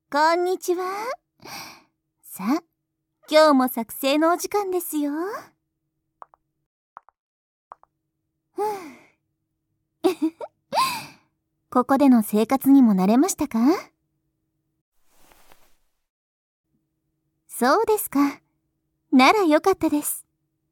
こんにちは。さあ、今日も作成のお時間ですよ。ここでの生活にも慣れましたか？そうですか。ならよかったです。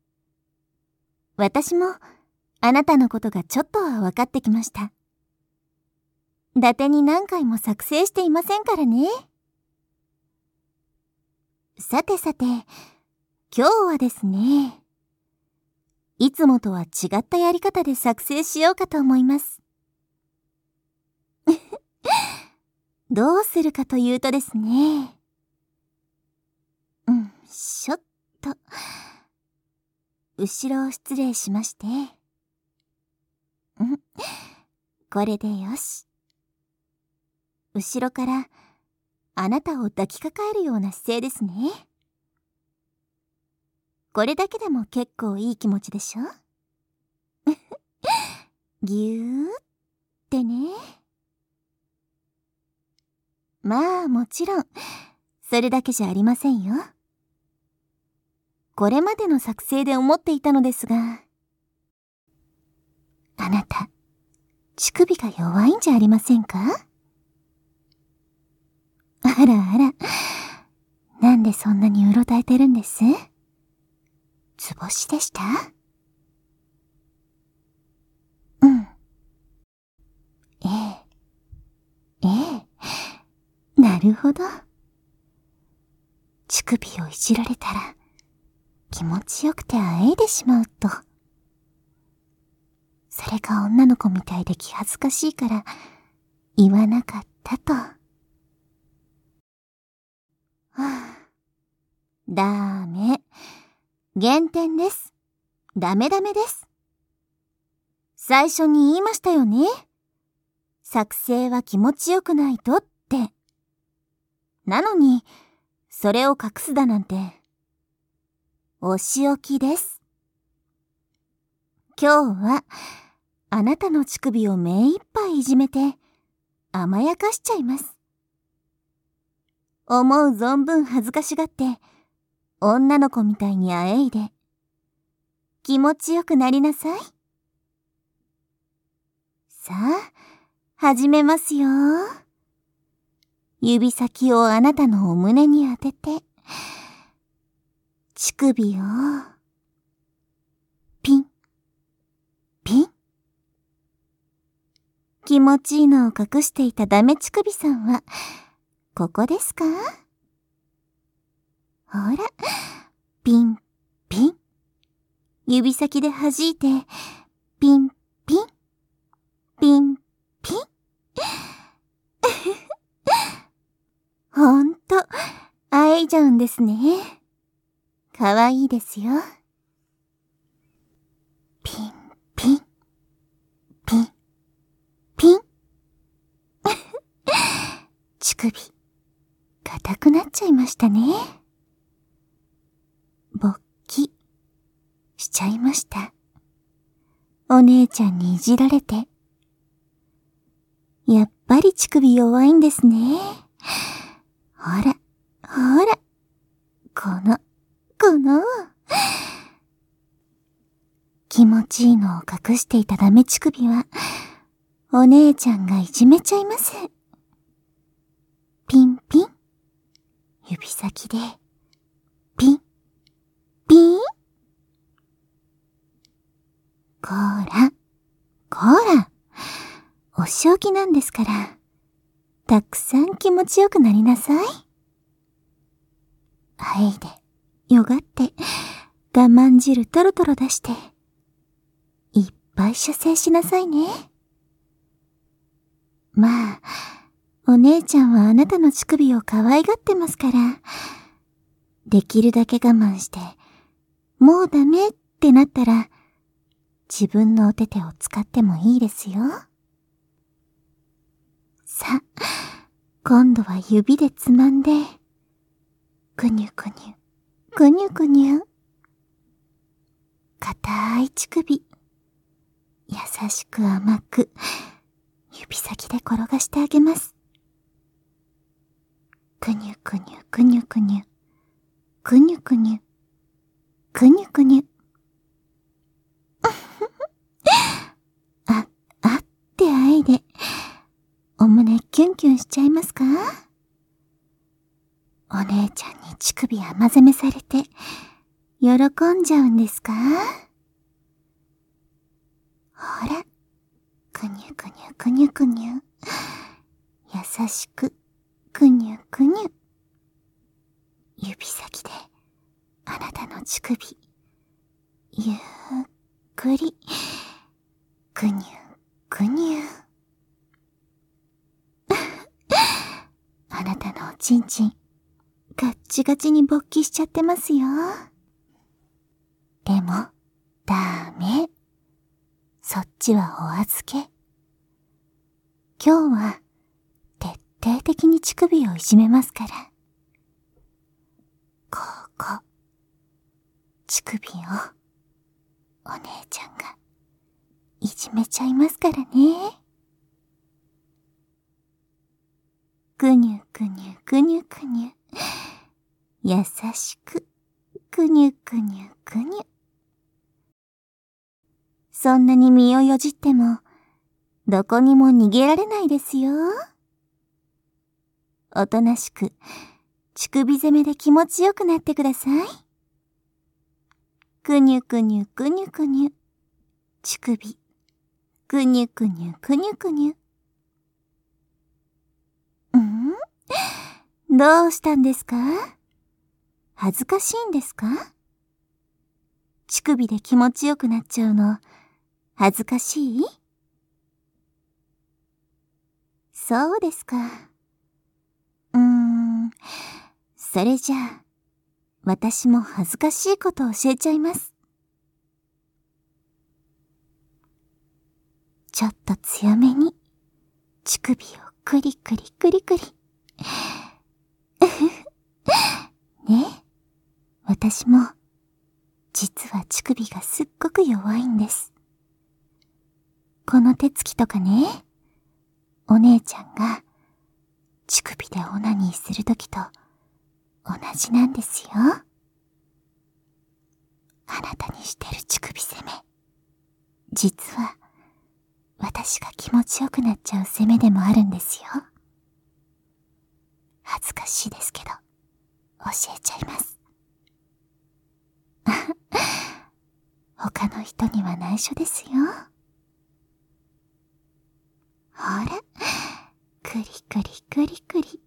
私もあなたのことがちょっとは分かってきました。伊達に何回も作成していませんからね。さてさて、今日はですね、いつもとは違ったやり方で作成しようかと思います。どうするかというとですね、しょっと、後ろを失礼しまして、これでよし。後ろからあなたを抱きかかえるような姿勢ですね。これだけでも結構いい気持ちでしょ？ぎゅーってね。まあもちろん、それだけじゃありませんよ。これまでの作成で思っていたのですが、あなた、乳首が弱いんじゃありませんか？あらあら、なんでそんなにうろたえてるんです？図星でした？ええ、なるほど。乳首をいじられたら、気持ちよくてあえいでしまうと。それが女の子みたいで気恥ずかしいから、言わなかったと。ダメ。減点です。ダメダメです。最初に言いましたよね。作成は気持ちよくないとって。なのに、それを隠すだなんて。お仕置きです。今日は、あなたの乳首を目いっぱいいじめて、甘やかしちゃいます。思う存分恥ずかしがって、女の子みたいにあえいで、気持ちよくなりなさい。さあ、始めますよ。指先をあなたのお胸に当てて、乳首を、ピン、ピン。気持ちいいのを隠していたダメ乳首さんは、ここですか？ほら、ピン、ピン。指先で弾いて、ピン、ピン、ピン、ピン。ほんと、あえいじゃうんですね。かわいいですよ。ピン、ピン、ピン、ピン。乳首、硬くなっちゃいましたね。勃起、しちゃいました。お姉ちゃんにいじられて。やっぱり乳首弱いんですね。ほら、ほら。この。気持ちいいのを隠していたダメ乳首は、お姉ちゃんがいじめちゃいます。ピンピン。指先で、ピン、ピン。こら、こら。お仕置きなんですから、たくさん気持ちよくなりなさい。あえいで、よがって、我慢汁トロトロ出して、いっぱい射精しなさいね。まあ、お姉ちゃんはあなたの乳首を可愛がってますから、できるだけ我慢して、もうダメってなったら、自分のお手手を使ってもいいですよ。さ、今度は指でつまんで、ぐにゅぐにゅ、ぐにゅぐにゅ。硬い乳首、優しく甘く、指先で転がしてあげます。 くにゅくにゅくにゅくにゅ、くにゅくにゅ、くにゅくにゅ。あってあいで、お胸キュンキュンしちゃいますか？お姉ちゃんに乳首甘攻めされて、喜んじゃうんですか？ほら、くにゅくにゅくにゅくにゅ。優しく、くにゅくにゅ。指先で、あなたの乳首、ゆっくり、くにゅくにゅ。あなたのおちんちん、ガッチガチに勃起しちゃってますよ。でも、ダメ。そっちはお預け。今日は、徹底的に乳首をいじめますから。乳首を、お姉ちゃんが、いじめちゃいますからね。くにゅくにゅくにゅくにゅ。優しく、くにゅくにゅくにゅ。そんなに身をよじっても、どこにも逃げられないですよ。おとなしく、乳首攻めで気持ちよくなってください。くにゅくにゅくにゅくにゅ。乳首、くにゅくにゅくにゅくにゅ。どうしたんですか？恥ずかしいんですか？乳首で気持ちよくなっちゃうの、恥ずかしい？そうですか。それじゃあ、私も恥ずかしいことを教えちゃいます。ちょっと強めに、乳首をクリクリクリクリ。ねえ、私も、実は乳首がすっごく弱いんです。この手つきとかね、お姉ちゃんが、乳首でオナニーするときと、同じなんですよ。あなたにしてる乳首攻め。実は、私が気持ちよくなっちゃう攻めでもあるんですよ。恥ずかしいですけど、教えちゃいます。他の人には内緒ですよ。ほら、くりくりくりくり。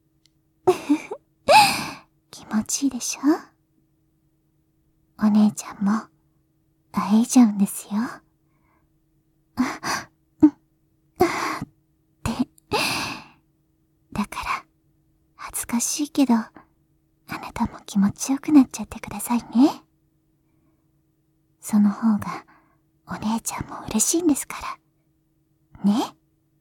気持ちいいでしょ？お姉ちゃんも、あえいじゃうんですよ。だから、恥ずかしいけど、あなたも気持ちよくなっちゃってくださいね。その方が、お姉ちゃんも嬉しいんですから。ね。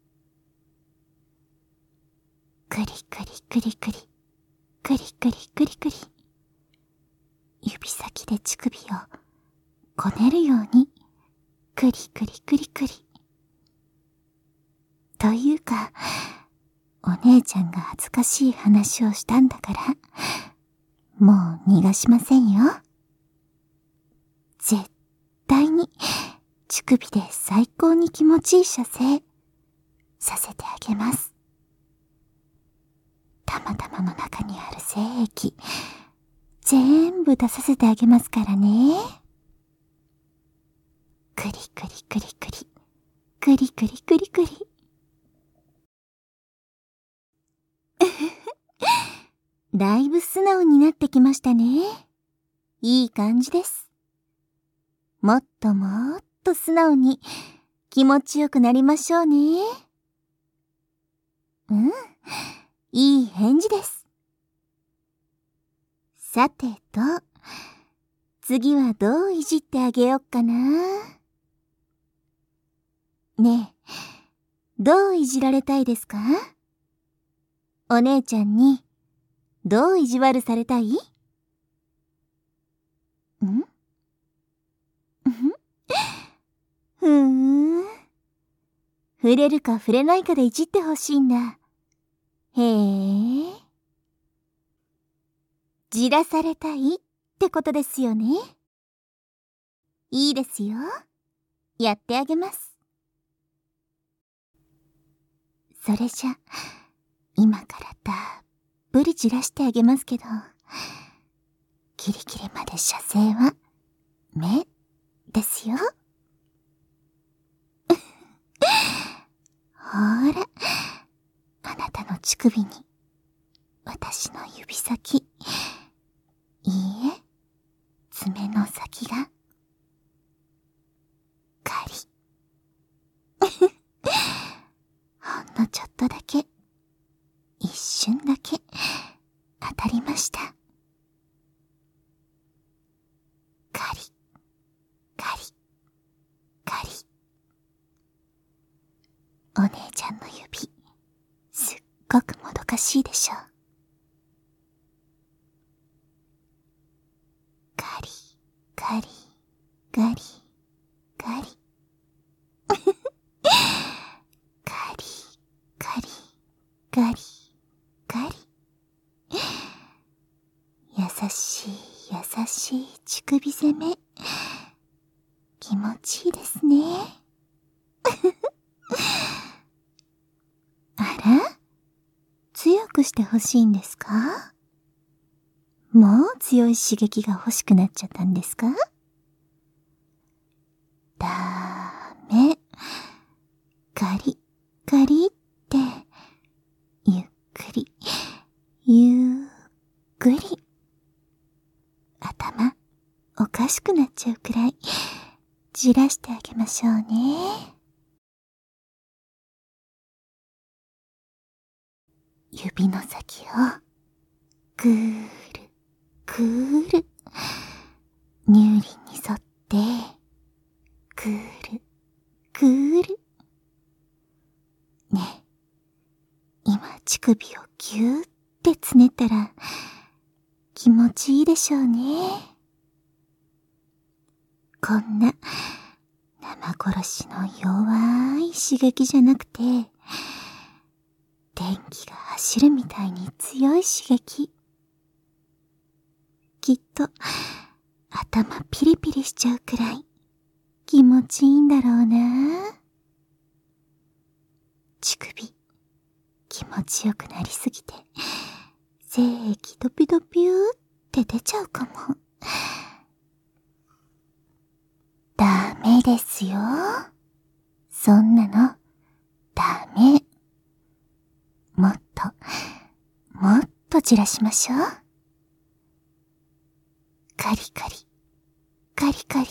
くりくりくりくり、くりくりくりくり。指先で乳首を、こねるように、くりくりくりくり。というか、お姉ちゃんが恥ずかしい話をしたんだから、もう逃がしませんよ。絶対に、乳首で最高に気持ちいい射精、させてあげます。たまたまの中にある精液、全部出させてあげますからね。くりくりくりくり、くりくりくりくり。だいぶ素直になってきましたね。いい感じです。もっともっと素直に気持ちよくなりましょうね。いい返事です。さてと、次はどういじってあげよっかな。ねえ、どういじられたいですか？お姉ちゃんに、どう意地悪されたい？ふーん。触れるか触れないかでいじってほしいんだ。へえ。 じらされたいってことですよね。いいですよ。やってあげます。それじゃ、今からたっぷりじらしてあげますけど、キリキリまで射精は、目ですよ。ほーら、あなたの乳首に、私の指先、いいえ、爪の先が、カリ。ほんのちょっとだけ、一瞬だけ、当たりました。カリ、カリ、カリ。お姉ちゃんの指、すっごくもどかしいでしょ。カリ、カリ、カリ、カリ。カリ、カリ、カリ、カリ。優しい、優しい乳首攻め。気持ちいいですね。あら？強くしてほしいんですか？もう強い刺激が欲しくなっちゃったんですか？ダメ。カリ、カリって、ゆっくり、ゆっくり。頭、おかしくなっちゃうくらい、じらしてあげましょうね。指の先を、ぐーる、ぐーる。乳輪に沿って、ぐーる、ぐーる。ねえ、今乳首をぎゅーってつねったら、気持ちいいでしょうね。こんな、生殺しの弱い刺激じゃなくて、電気が走るみたいに強い刺激。きっと、頭ピリピリしちゃうくらい、気持ちいいんだろうな。乳首、気持ちよくなりすぎて、精液ドピドピューって出ちゃうかも。ダメですよ。そんなの、ダメ。もっと、もっとじらしましょう。カリカリ、カリカリって、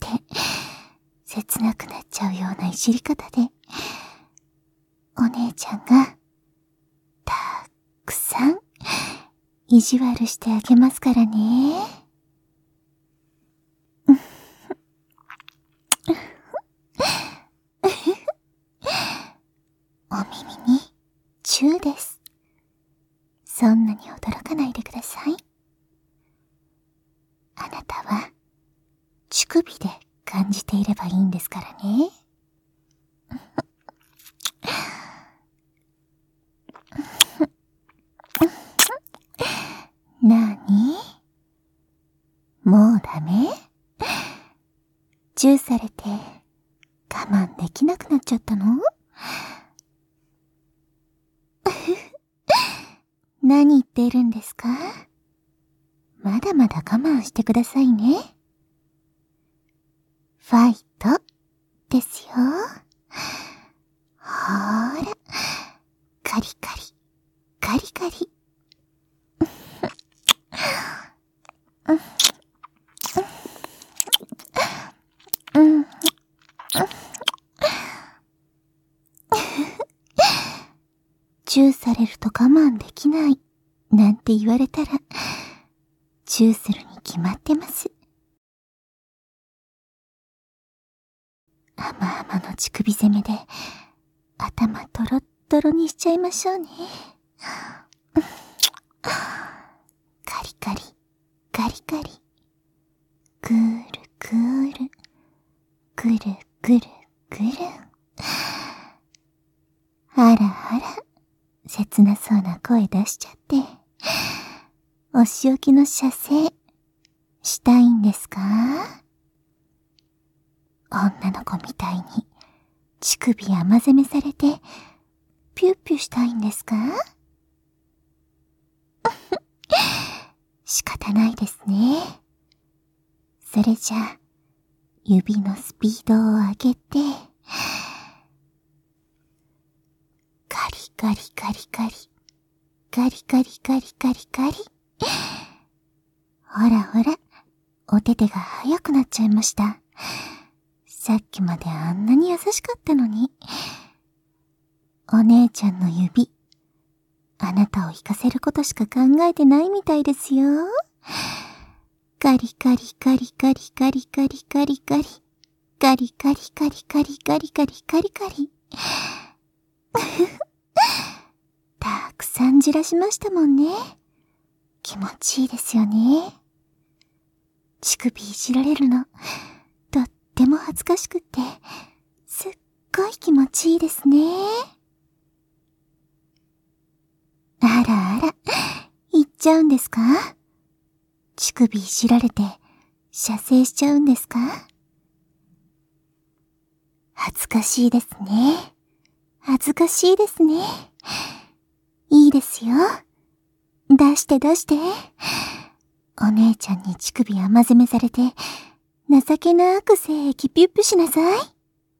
切なくなっちゃうようないじり方で、お姉ちゃんが、たくさん、意地悪してあげますからね。お耳に、チューです。そんなに驚かないでください。あなたは、乳首で感じていればいいんですからね。なに？もうダメ？チューされて我慢できなくなっちゃったの？何言っているんですか？まだまだ我慢してくださいね。ファイトですよ。ほーら、カリカリ、カリカリ。チューされると我慢できないなんて言われたら、チューするに決まってます。甘々の乳首攻めで頭トロットロにしちゃいましょうね。カリカリ、カリカリ。ぐーるぐーる、ぐるぐるぐる。あらあら、切なそうな声出しちゃって。 お仕置きの射精、したいんですか？女の子みたいに、乳首甘攻めされて、ピュッピュしたいんですか？仕方ないですね。それじゃあ、指のスピードを上げて、ガリガリガリガリ、ガリガリガリガリガリ。ほらほら、お手手が速くなっちゃいました。さっきまであんなに優しかったのに。お姉ちゃんの指、あなたを行かせることしか考えてないみたいですよ。ガリガリガリガリガリガリガリガリ、ガリガリガリガリガリガリガリガリ。たくさんじらしましたもんね。気持ちいいですよね。乳首いじられるの、とっても恥ずかしくって、すっごい気持ちいいですね。あらあら、行っちゃうんですか？乳首いじられて、射精しちゃうんですか？恥ずかしいですね。恥ずかしいですね。いいですよ。出して出して。お姉ちゃんに乳首甘攻めされて、情けなく精液ピュッピュしなさい。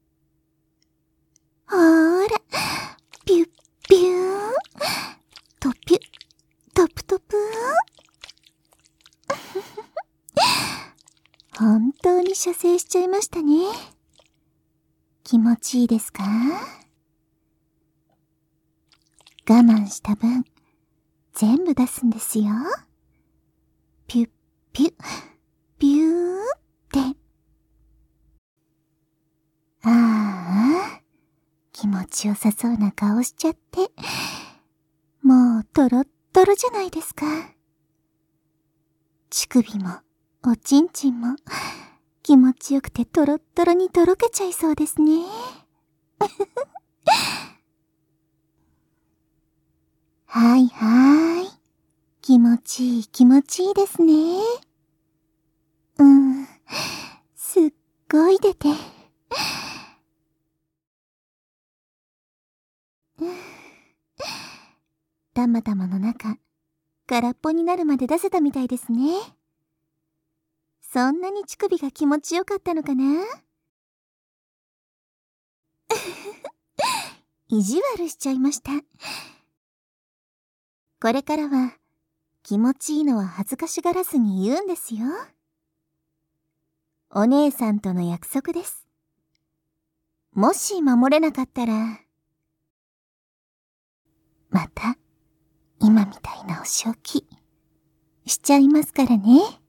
ほーら、ピュッピュー。トピュ、トプトプー。本当に射精しちゃいましたね。気持ちいいですか？我慢した分、全部出すんですよ。ピュッピュッ、ピューって。ああ、気持ちよさそうな顔しちゃって、もうトロットロじゃないですか。乳首も、おちんちんも、気持ちよくてトロットロにとろけちゃいそうですね。はいはーい。気持ちいい気持ちいいですね。すっごい出て。たまたまの中、空っぽになるまで出せたみたいですね。そんなに乳首が気持ちよかったのかな？意地悪しちゃいました。これからは、気持ちいいのは恥ずかしがらずに言うんですよ。お姉さんとの約束です。もし守れなかったら、また、今みたいなお仕置き、しちゃいますからね。